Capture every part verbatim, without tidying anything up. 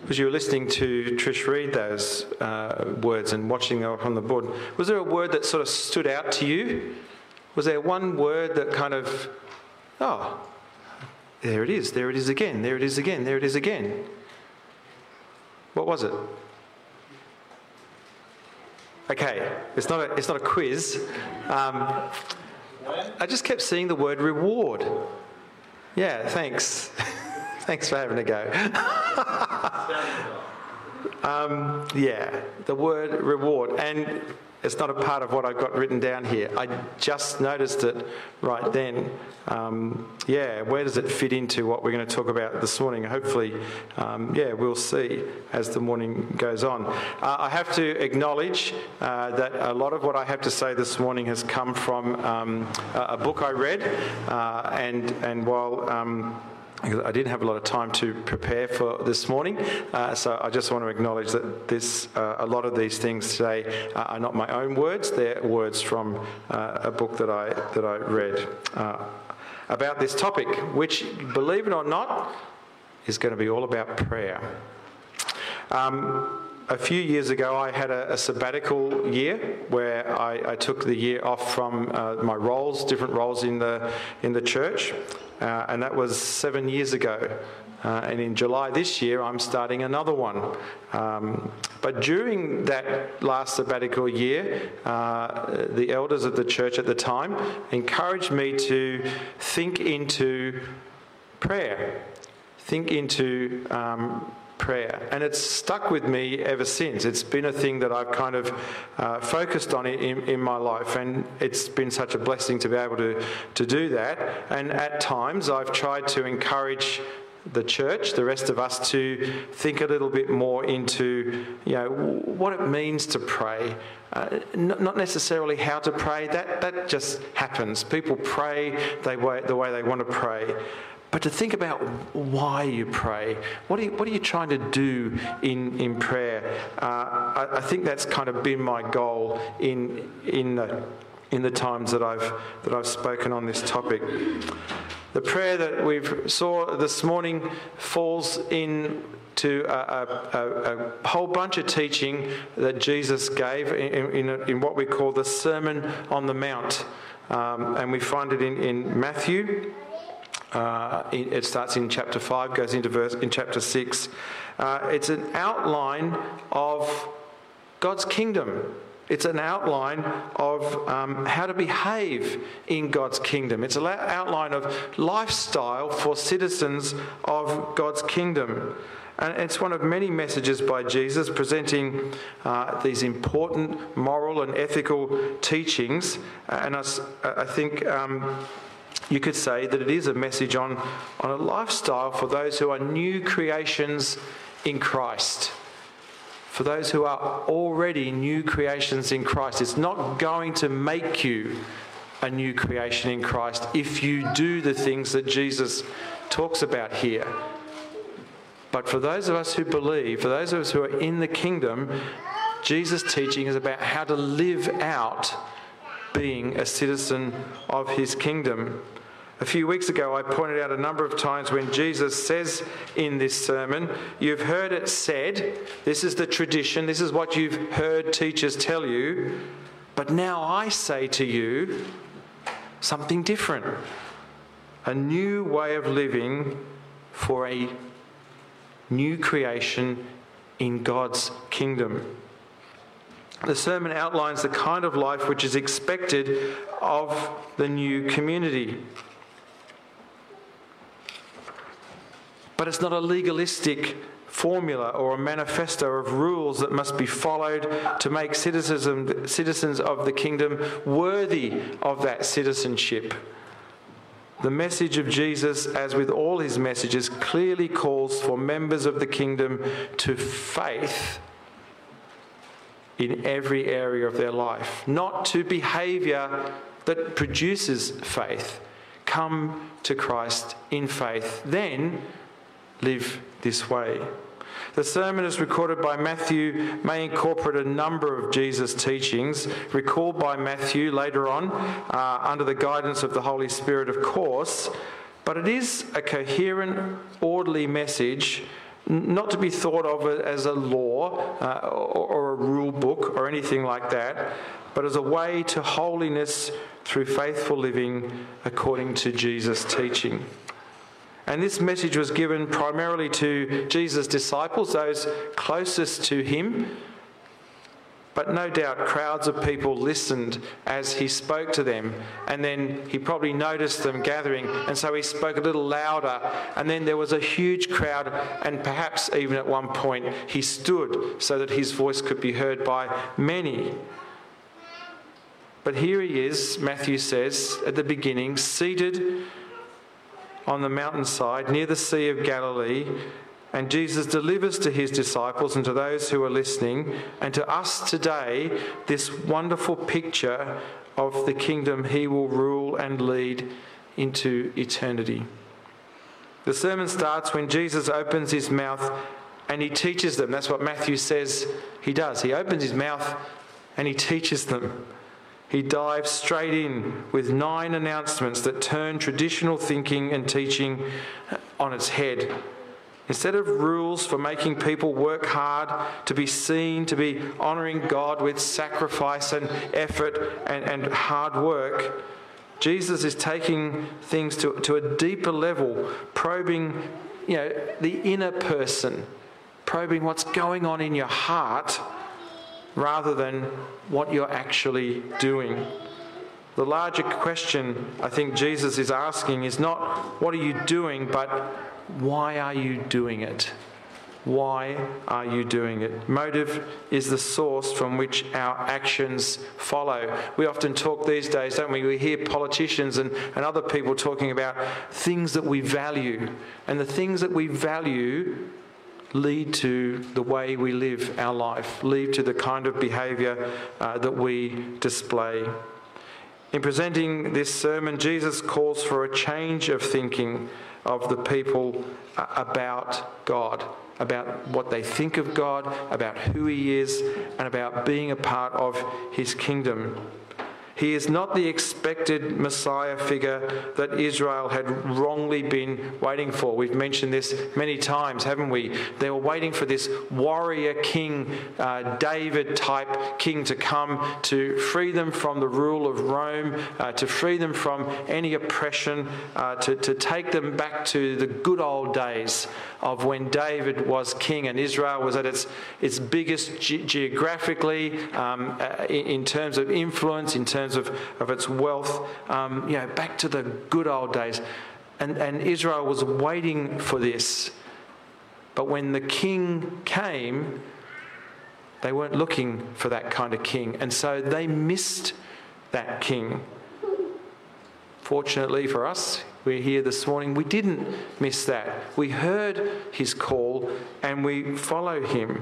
as you were listening to Trish read those uh, words and watching them up on the board, was there a word that sort of stood out to you? Was there one word that kind of, oh, there it is, there it is again, there it is again, there it is again? What was it? Okay, it's not a, it's not a quiz. Um, I just kept seeing the word reward. Yeah, thanks. Thanks for having a go. um, yeah, the word reward. And it's not a part of what I've got written down here. I just noticed it right then. Um, yeah, where does it fit into what we're going to talk about this morning? Hopefully, um, yeah, we'll see as the morning goes on. Uh, I have to acknowledge uh, that a lot of what I have to say this morning has come from um, a, a book I read. Uh, and, and while... Um, I didn't have a lot of time to prepare for this morning, uh, so I just want to acknowledge that this, uh, a lot of these things today uh, are not my own words. They're words from uh, a book that I that I read uh, about this topic, which, believe it or not, is going to be all about prayer. Um, A few years ago, I had a, a sabbatical year where I, I took the year off from uh, my roles, different roles in the in the church, uh, and that was seven years ago. Uh, and in July this year, I'm starting another one. Um, but during that last sabbatical year, uh, the elders of the church at the time encouraged me to think into prayer, think into um, prayer, and it's stuck with me ever since. It's been a thing that I've kind of uh, focused on in, in my life, and it's been such a blessing to be able to, to do that. And at times I've tried to encourage the church, the rest of us, to think a little bit more into, you know, what it means to pray. Uh, not, not necessarily how to pray, that, that just happens. People pray they way, the way they want to pray. But to think about why you pray, what are you, what are you trying to do in, in prayer? Uh, I, I think that's kind of been my goal in in the, in the times that I've that I've spoken on this topic. The prayer that we've saw this morning falls into a, a, a whole bunch of teaching that Jesus gave in, in, in what we call the Sermon on the Mount, um, and we find it in, in Matthew. Uh, it starts in chapter five, goes into verse in chapter six. Uh, it's an outline of God's kingdom. It's an outline of um, how to behave in God's kingdom. It's an outline of lifestyle for citizens of God's kingdom. And it's one of many messages by Jesus presenting uh, these important moral and ethical teachings. And I, I think... Um, You could say that it is a message on, on a lifestyle for those who are new creations in Christ. For those who are already new creations in Christ. It's not going to make you a new creation in Christ if you do the things that Jesus talks about here. But for those of us who believe, for those of us who are in the kingdom, Jesus' teaching is about how to live out being a citizen of his kingdom. A few weeks ago, I pointed out a number of times when Jesus says in this sermon, you've heard it said, this is the tradition, this is what you've heard teachers tell you, but now I say to you something different. A new way of living for a new creation in God's kingdom. The sermon outlines the kind of life which is expected of the new community. But it's not a legalistic formula or a manifesto of rules that must be followed to make citizens, citizens of the kingdom worthy of that citizenship. The message of Jesus, as with all his messages, clearly calls for members of the kingdom to faith in every area of their life, not to behaviour that produces faith. Come to Christ in faith, then live this way. The sermon as recorded by Matthew may incorporate a number of Jesus' teachings, recalled by Matthew later on, uh, under the guidance of the Holy Spirit, of course, but it is a coherent, orderly message, not to be thought of as a law uh, or, or a rule book or anything like that, but as a way to holiness through faithful living according to Jesus' teaching. And this message was given primarily to Jesus' disciples, those closest to him. But no doubt crowds of people listened as he spoke to them, and then he probably noticed them gathering, and so he spoke a little louder, and then there was a huge crowd, and perhaps even at one point he stood so that his voice could be heard by many. But here he is, Matthew says, at the beginning, seated on the mountainside near the Sea of Galilee, and Jesus delivers to his disciples and to those who are listening and to us today this wonderful picture of the kingdom he will rule and lead into eternity. The sermon starts when Jesus opens his mouth and he teaches them. That's what Matthew says he does. He opens his mouth and he teaches them. He dives straight in with nine announcements that turn traditional thinking and teaching on its head. Instead of rules for making people work hard, to be seen, to be honouring God with sacrifice and effort and, and hard work, Jesus is taking things to, to a deeper level, probing, you know, the inner person, probing what's going on in your heart rather than what you're actually doing. The larger question I think Jesus is asking is not, what are you doing, but why are you doing it? Why are you doing it? Motive is the source from which our actions follow. We often talk these days, don't we? We hear politicians and, and other people talking about things that we value. And the things that we value lead to the way we live our life, lead to the kind of behaviour uh, that we display. In presenting this sermon, Jesus calls for a change of thinking of the people uh, about God, about what they think of God, about who he is, and about being a part of his kingdom. He is not the expected Messiah figure that Israel had wrongly been waiting for. We've mentioned this many times, haven't we? They were waiting for this warrior king, uh, David-type king to come to free them from the rule of Rome, uh, to free them from any oppression, uh, to, to take them back to the good old days of when David was king and Israel was at its, its biggest ge- geographically, um, uh, in, in terms of influence, in terms Of, of its wealth, um, you know, back to the good old days. And, and Israel was waiting for this. But when the king came, they weren't looking for that kind of king. And so they missed that king. Fortunately for us, we're here this morning, we didn't miss that. We heard his call and we follow him.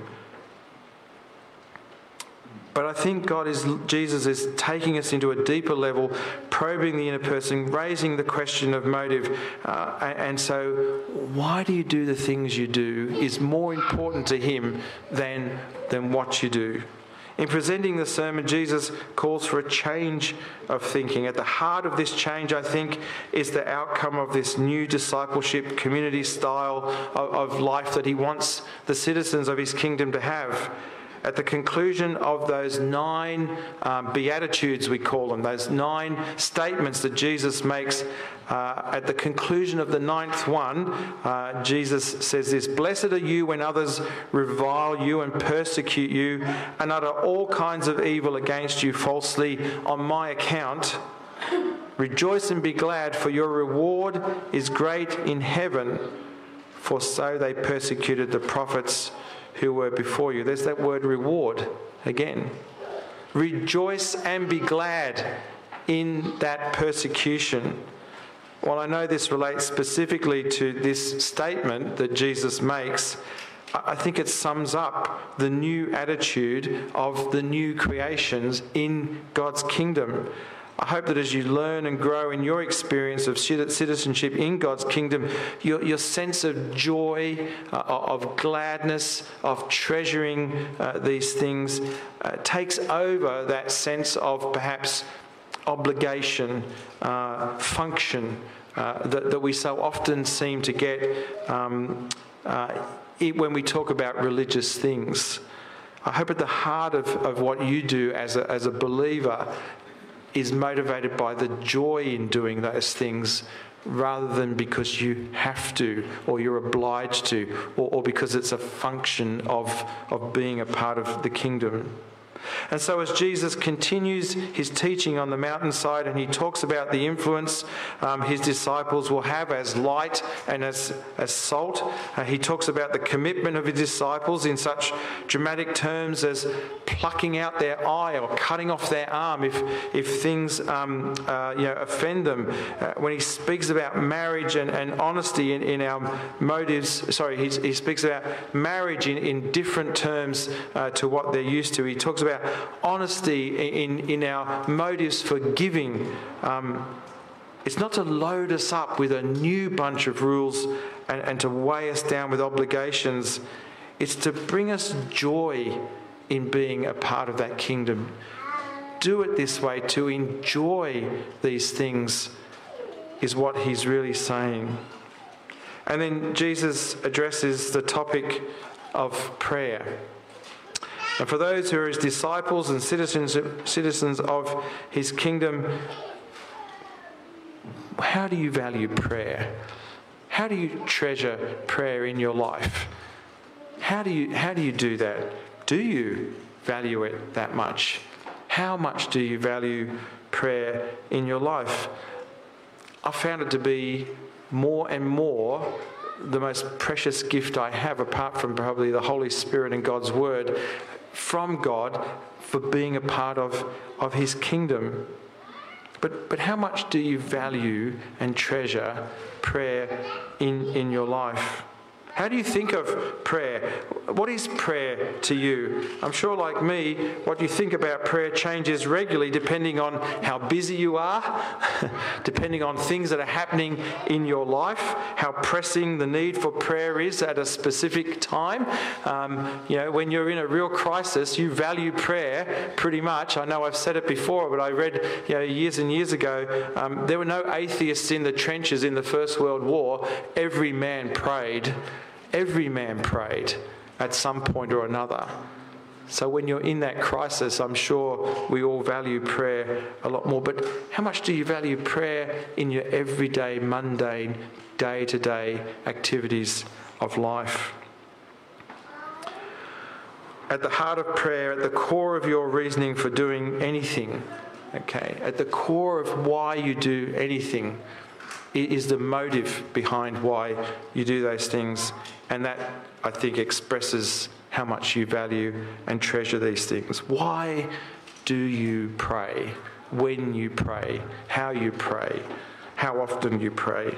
But I think God is, Jesus is taking us into a deeper level, probing the inner person, raising the question of motive. Uh, and so why do you do the things you do is more important to him than, than what you do. In presenting the sermon, Jesus calls for a change of thinking. At the heart of this change, I think, is the outcome of this new discipleship, community style of, of life that he wants the citizens of his kingdom to have. At the conclusion of those nine um, Beatitudes, we call them, those nine statements that Jesus makes, uh, at the conclusion of the ninth one, uh, Jesus says this: "Blessed are you when others revile you and persecute you and utter all kinds of evil against you falsely on my account. Rejoice and be glad, for your reward is great in heaven, for so they persecuted the prophets who were before you." There's that word reward again. Rejoice and be glad in that persecution. Well, I know this relates specifically to this statement that Jesus makes. I think it sums up the new attitude of the new creations in God's kingdom. I hope that as you learn and grow in your experience of citizenship in God's kingdom, your, your sense of joy, uh, of gladness, of treasuring uh, these things uh, takes over that sense of perhaps obligation, uh, function uh, that, that we so often seem to get um, uh, it, when we talk about religious things. I hope at the heart of, of what you do as a, as a believer is motivated by the joy in doing those things, rather than because you have to or you're obliged to, or, or because it's a function of, of being a part of the kingdom. And so as Jesus continues his teaching on the mountainside and he talks about the influence um, his disciples will have as light and as, as salt, uh, he talks about the commitment of his disciples in such dramatic terms as plucking out their eye or cutting off their arm if, if things um, uh, you know, offend them. Uh, when he speaks about marriage and, and honesty in, in our motives, sorry, he, he speaks about marriage in, in different terms uh, to what they're used to. He talks about honesty in, in our motives for giving. Um, it's not to load us up with a new bunch of rules and, and to weigh us down with obligations. It's to bring us joy in being a part of that kingdom. Do it this way, to enjoy these things, is what he's really saying. And then Jesus addresses the topic of prayer. And for those who are his disciples and citizens, citizens of his kingdom, how do you value prayer? How do you treasure prayer in your life? How do you, how do you do that? Do you value it that much? How much do you value prayer in your life? I found it to be more and more the most precious gift I have, apart from probably the Holy Spirit and God's Word, from God for being a part of, of his kingdom. But but how much do you value and treasure prayer in, in your life? How do you think of prayer? What is prayer to you? I'm sure, like me, what you think about prayer changes regularly depending on how busy you are, depending on things that are happening in your life, how pressing the need for prayer is at a specific time. Um, you know, when you're in a real crisis, you value prayer pretty much. I know I've said it before, but I read you know, years and years ago, um, there were no atheists in the trenches in the First World War. Every man prayed. Every man prayed at some point or another. So when you're in that crisis, I'm sure we all value prayer a lot more. But how much do you value prayer in your everyday, mundane, day-to-day activities of life? At the heart of prayer, at the core of your reasoning for doing anything, okay, at the core of why you do anything, is the motive behind why you do those things. And that, I think, expresses how much you value and treasure these things. Why do you pray? When you pray? How you pray? How often you pray?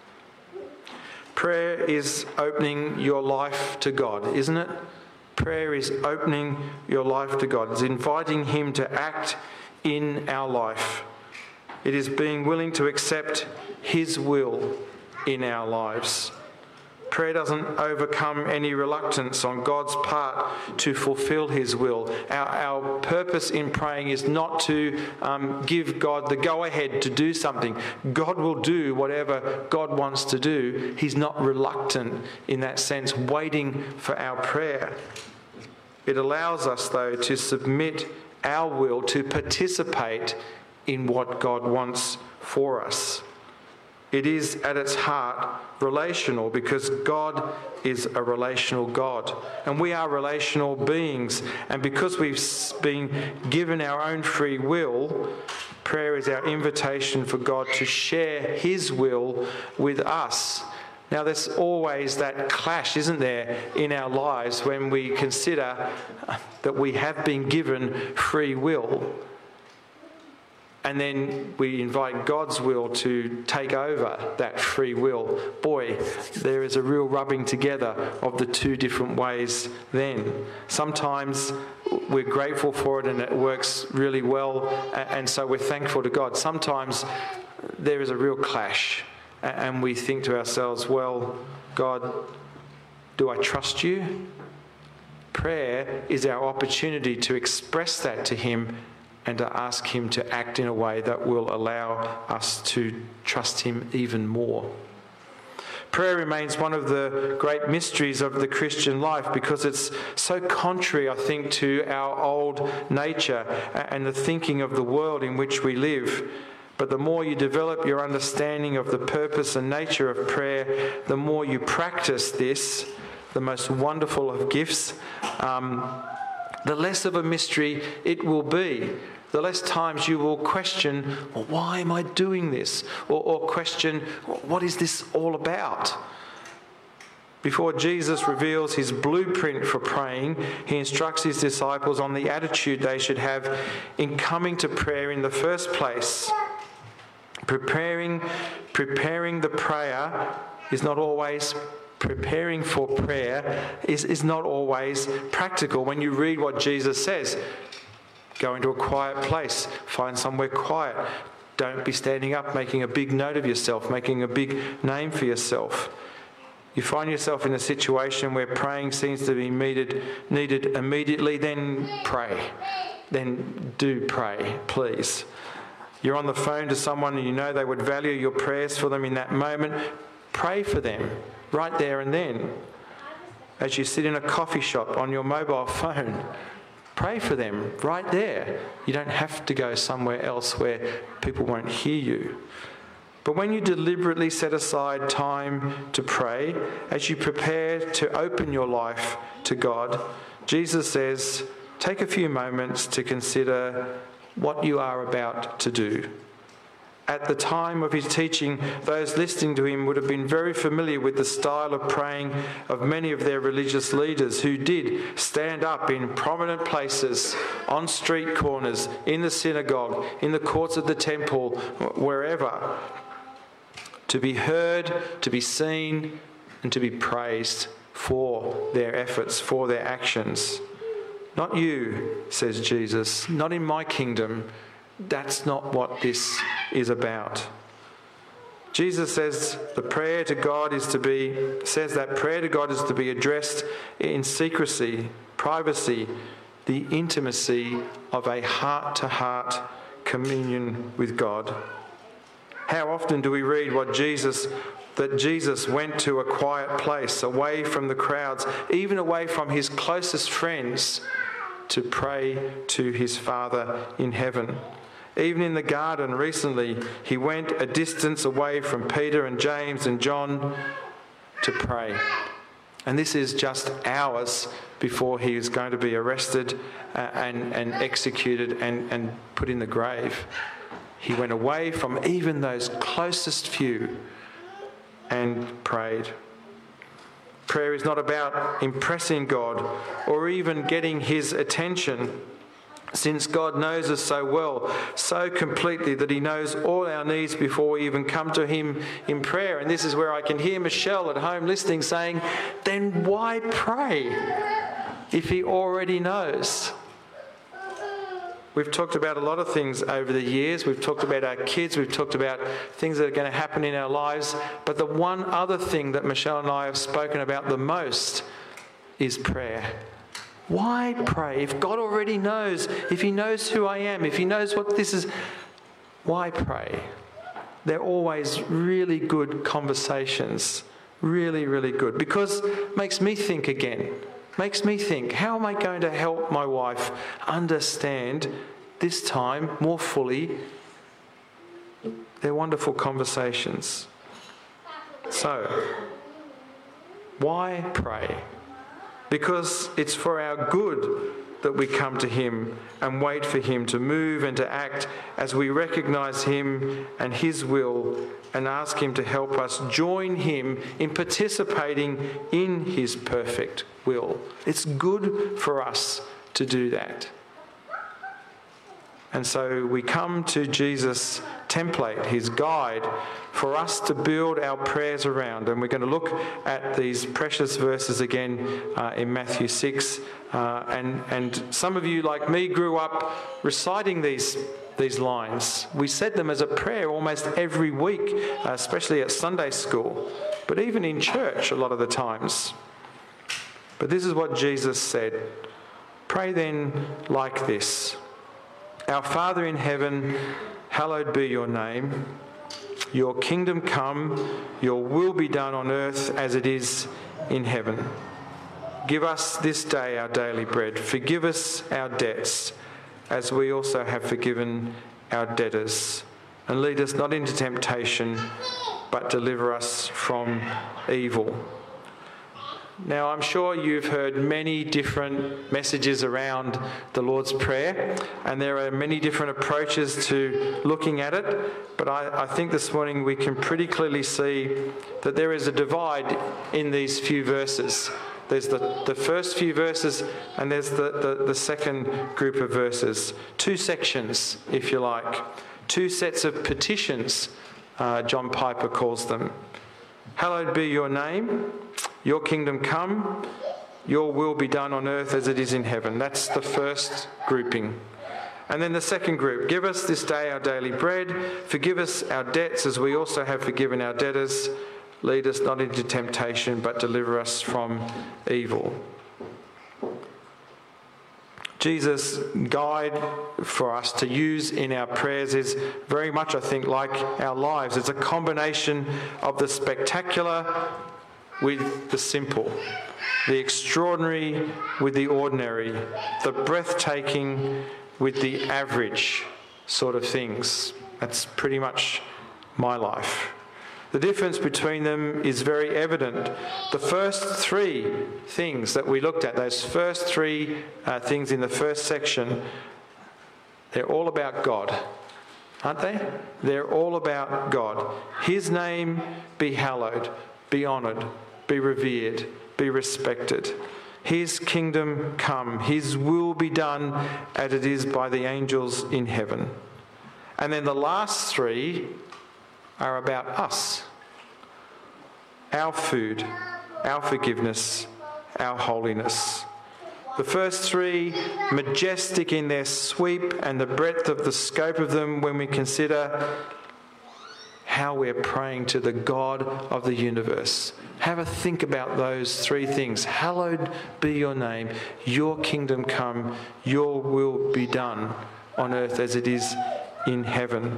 Prayer is opening your life to God, isn't it? Prayer is opening your life to God. It's inviting him to act in our life. It is being willing to accept his will in our lives. Prayer doesn't overcome any reluctance on God's part to fulfill his will. Our, our purpose in praying is not to um, give God the go-ahead to do something. God will do whatever God wants to do. He's not reluctant in that sense, waiting for our prayer. It allows us, though, to submit our will, to participate in what God wants for us. It is at its heart relational, because God is a relational God and we are relational beings, and because we've been given our own free will, prayer is our invitation for God to share his will with us. Now, there's always that clash, isn't there, in our lives when we consider that we have been given free will, and then we invite God's will to take over that free will. Boy, there is a real rubbing together of the two different ways then. Sometimes we're grateful for it and it works really well, and so we're thankful to God. Sometimes there is a real clash, and we think to ourselves, well, God, do I trust you? Prayer is our opportunity to express that to him and to ask him to act in a way that will allow us to trust him even more. Prayer remains one of the great mysteries of the Christian life because it's so contrary, I think, to our old nature and the thinking of the world in which we live. But the more you develop your understanding of the purpose and nature of prayer, the more you practice this, the most wonderful of gifts, um, the less of a mystery it will be. The less times you will question, well, why am I doing this? Or, or question, what is this all about? Before Jesus reveals his blueprint for praying, he instructs his disciples on the attitude they should have in coming to prayer in the first place. Preparing, preparing the prayer is not always preparing for prayer is, is not always practical. When you read what Jesus says, go into a quiet place, find somewhere quiet. Don't be standing up, making a big note of yourself, making a big name for yourself. You find yourself in a situation where praying seems to be needed, needed immediately, then pray. Then do pray, please. You're on the phone to someone and you know they would value your prayers for them in that moment. Pray for them right there and then. As you sit in a coffee shop on your mobile phone, pray for them right there. You don't have to go somewhere else where people won't hear you. But when you deliberately set aside time to pray, as you prepare to open your life to God, Jesus says, take a few moments to consider what you are about to do. At the time of his teaching, those listening to him would have been very familiar with the style of praying of many of their religious leaders who did stand up in prominent places, on street corners, in the synagogue, in the courts of the temple, wherever, to be heard, to be seen, and to be praised for their efforts, for their actions. Not you, says Jesus, not in my kingdom. That's not what this is about. Jesus says the prayer to God is to be, says that prayer to God is to be addressed in secrecy, privacy, the intimacy of a heart-to-heart communion with God. How often do we read what Jesus, that Jesus went to a quiet place, away from the crowds, even away from his closest friends, to pray to his Father in heaven. Even in the garden recently, he went a distance away from Peter and James and John to pray. And this is just hours before he is going to be arrested uh, and, and executed and, and put in the grave. He went away from even those closest few and prayed. Prayer is not about impressing God or even getting his attention, since God knows us so well, so completely, that he knows all our needs before we even come to him in prayer. And this is where I can hear Michelle at home listening saying, then why pray if he already knows? We've talked about a lot of things over the years. We've talked about our kids. We've talked about things that are going to happen in our lives. But the one other thing that Michelle and I have spoken about the most is prayer. Why pray? If God already knows, if he knows who I am, if he knows what this is, why pray? They're always really good conversations. Really, really good. Because it makes me think again. Makes me think, how am I going to help my wife understand this time more fully their wonderful conversations? So, why pray? Because it's for our good that we come to him and wait for him to move and to act as we recognise him and his will and ask him to help us join him in participating in his perfect will. It's good for us to do that. And so we come to Jesus' template, his guide, for us to build our prayers around. And we're going to look at these precious verses again uh, in Matthew six. Uh, and, and some of you, like me, grew up reciting these, these lines. We said them as a prayer almost every week, uh, especially at Sunday school, but even in church a lot of the times. But this is what Jesus said. Pray then like this. Our Father in heaven, hallowed be your name. your kingdom come, your will be done on earth as it is in heaven. Give us this day our daily bread. Forgive us our debts, as we also have forgiven our debtors. And lead us not into temptation, but deliver us from evil. Now, I'm sure you've heard many different messages around the Lord's Prayer, and there are many different approaches to looking at it, but I, I think this morning we can pretty clearly see that there is a divide in these few verses. There's the, the first few verses, and there's the, the, the second group of verses. Two sections, if you like. Two sets of petitions, uh, John Piper calls them. Hallowed be your name. Your kingdom come, your will be done on earth as it is in heaven. That's the first grouping. And then the second group, give us this day our daily bread. Forgive us our debts as we also have forgiven our debtors. Lead us not into temptation, but deliver us from evil. Jesus' guide for us to use in our prayers is very much, I think, like our lives. It's a combination of the spectacular with the simple, the extraordinary with the ordinary, the breathtaking with the average sort of things. That's pretty much my life. The difference between them is very evident. The first three things that we looked at, those first three uh, things in the first section, they're all about God, aren't they? They're all about God. His name be hallowed, be honoured, be revered, be respected. His kingdom come, his will be done as it is by the angels in heaven. And then the last three are about us. Our food, our forgiveness, our holiness. The first three, majestic in their sweep and the breadth of the scope of them when we consider how we're praying to the God of the universe. Have a think about those three things. Hallowed be your name, your kingdom come, your will be done on earth as it is in heaven.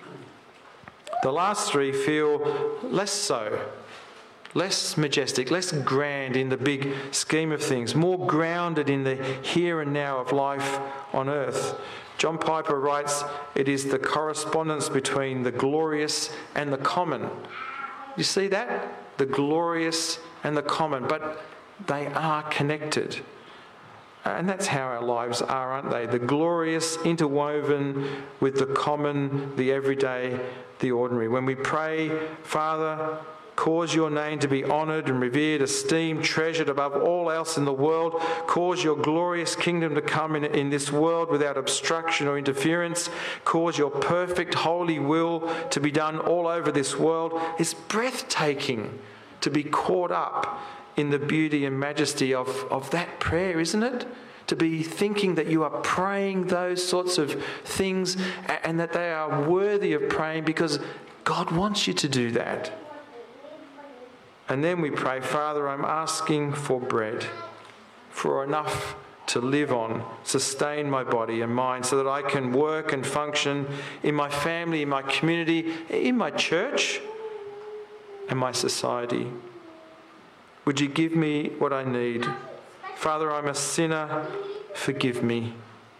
The last three feel less so, less majestic, less grand in the big scheme of things, more grounded in the here and now of life on earth. John Piper writes, it is the correspondence between the glorious and the common. You see that? The glorious and the common, but they are connected. And that's how our lives are, aren't they? The glorious interwoven with the common, the everyday, the ordinary. When we pray, Father, cause your name to be honoured and revered, esteemed, treasured above all else in the world. Cause your glorious kingdom to come in, in this world without obstruction or interference. Cause your perfect, holy will to be done all over this world. It's breathtaking to be caught up in the beauty and majesty of, of that prayer, isn't it? To be thinking that you are praying those sorts of things and that they are worthy of praying because God wants you to do that. And then we pray, Father, I'm asking for bread, for enough to live on, sustain my body and mind so that I can work and function in my family, in my community, in my church and my society. Would you give me what I need? Father, I'm a sinner, forgive me.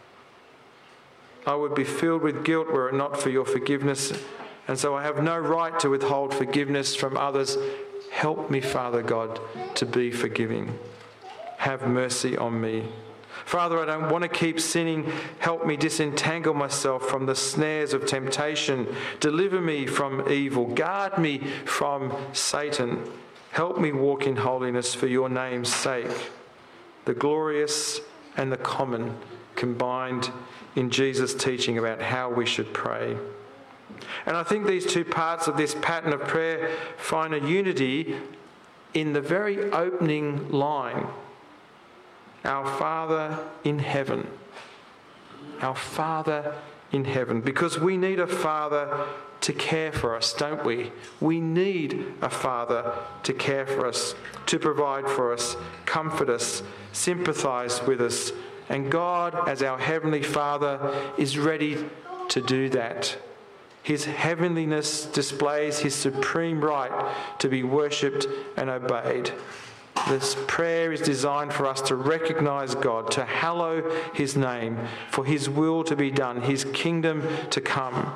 I would be filled with guilt were it not for your forgiveness, and so I have no right to withhold forgiveness from others. Help me, Father God, to be forgiving. Have mercy on me. Father, I don't want to keep sinning. Help me disentangle myself from the snares of temptation. Deliver me from evil. Guard me from Satan. Help me walk in holiness for your name's sake. The glorious and the common combined in Jesus' teaching about how we should pray. And I think these two parts of this pattern of prayer find a unity in the very opening line. Our Father in heaven. Our Father in heaven. Because we need a Father to care for us, don't we? We need a Father to care for us, to provide for us, comfort us, sympathise with us. And God, as our Heavenly Father, is ready to do that. His heavenliness displays his supreme right to be worshipped and obeyed. This prayer is designed for us to recognise God, to hallow his name, for his will to be done, his kingdom to come.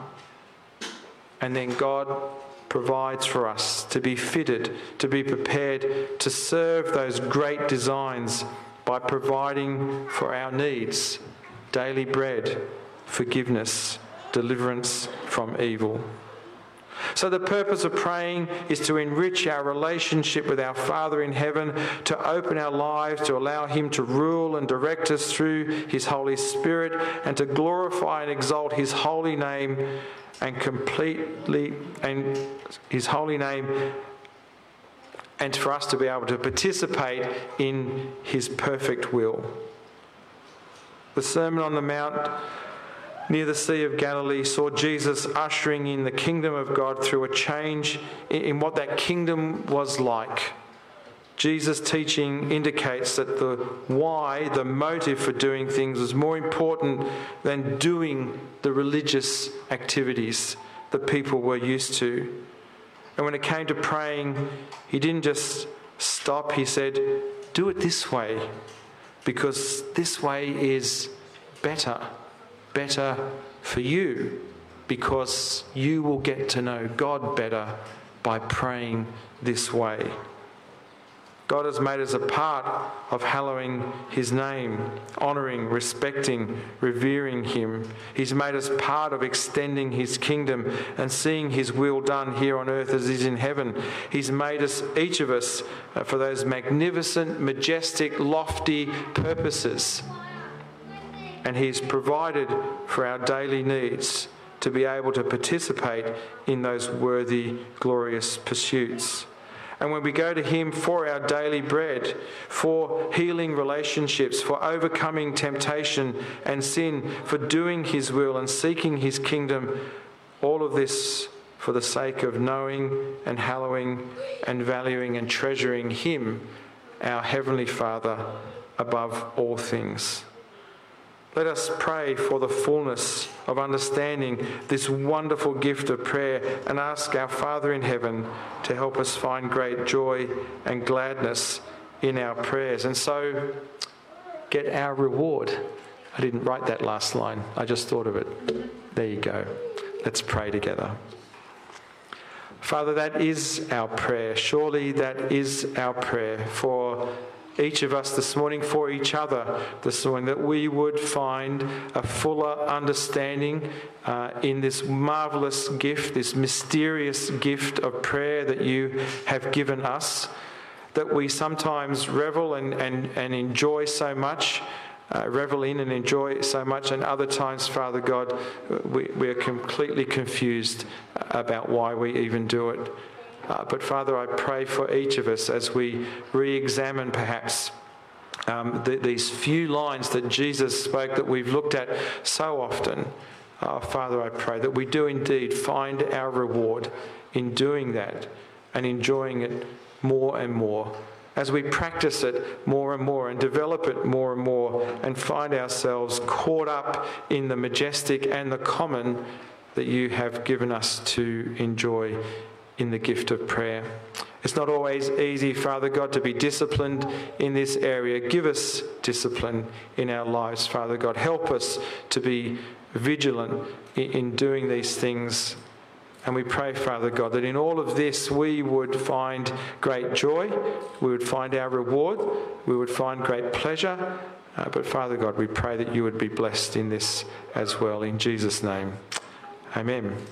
And then God provides for us to be fitted, to be prepared to serve those great designs by providing for our needs, daily bread, forgiveness, deliverance from evil. So the purpose of praying is to enrich our relationship with our Father in heaven, to open our lives, to allow him to rule and direct us through his Holy Spirit, and to glorify and exalt his holy name and completely, and his holy name, and for us to be able to participate in his perfect will. The Sermon on the Mount near the Sea of Galilee saw Jesus ushering in the kingdom of God through a change in what that kingdom was like. Jesus' teaching indicates that the why, the motive for doing things, was more important than doing the religious activities that people were used to. And when it came to praying, he didn't just stop. He said, do it this way, because this way is better. Better for you, because you will get to know God better by praying this way. God has made us a part of hallowing his name, honouring, respecting, revering him. He's made us part of extending his kingdom and seeing his will done here on earth as it is in heaven. He's made us, each of us, uh, for those magnificent, majestic, lofty purposes. And he's provided for our daily needs to be able to participate in those worthy, glorious pursuits. And when we go to him for our daily bread, for healing relationships, for overcoming temptation and sin, for doing his will and seeking his kingdom, all of this for the sake of knowing and hallowing and valuing and treasuring him, our Heavenly Father, above all things. Let us pray for the fullness of understanding this wonderful gift of prayer and ask our Father in heaven to help us find great joy and gladness in our prayers. And so, get our reward. I didn't write that last line. I just thought of it. There you go. Let's pray together. Father, that is our prayer. Surely that is our prayer for each of us this morning, for each other this morning, that we would find a fuller understanding uh, in this marvellous gift, this mysterious gift of prayer that you have given us, that we sometimes revel and, and, and enjoy so much, uh, revel in and enjoy so much, and other times, Father God, we, we are completely confused about why we even do it. Uh, but Father, I pray for each of us as we re-examine perhaps um, the, these few lines that Jesus spoke that we've looked at so often. Uh, Father, I pray that we do indeed find our reward in doing that and enjoying it more and more, as we practice it more and more and develop it more and more and find ourselves caught up in the majestic and the common that you have given us to enjoy in the gift of prayer. It's not always easy, Father God, to be disciplined in this area. Give us discipline in our lives, Father God. Help us to be vigilant in doing these things. And we pray, Father God, that in all of this we would find great joy, we would find our reward, we would find great pleasure. Uh, but Father God, we pray that you would be blessed in this as well. In Jesus' name, amen.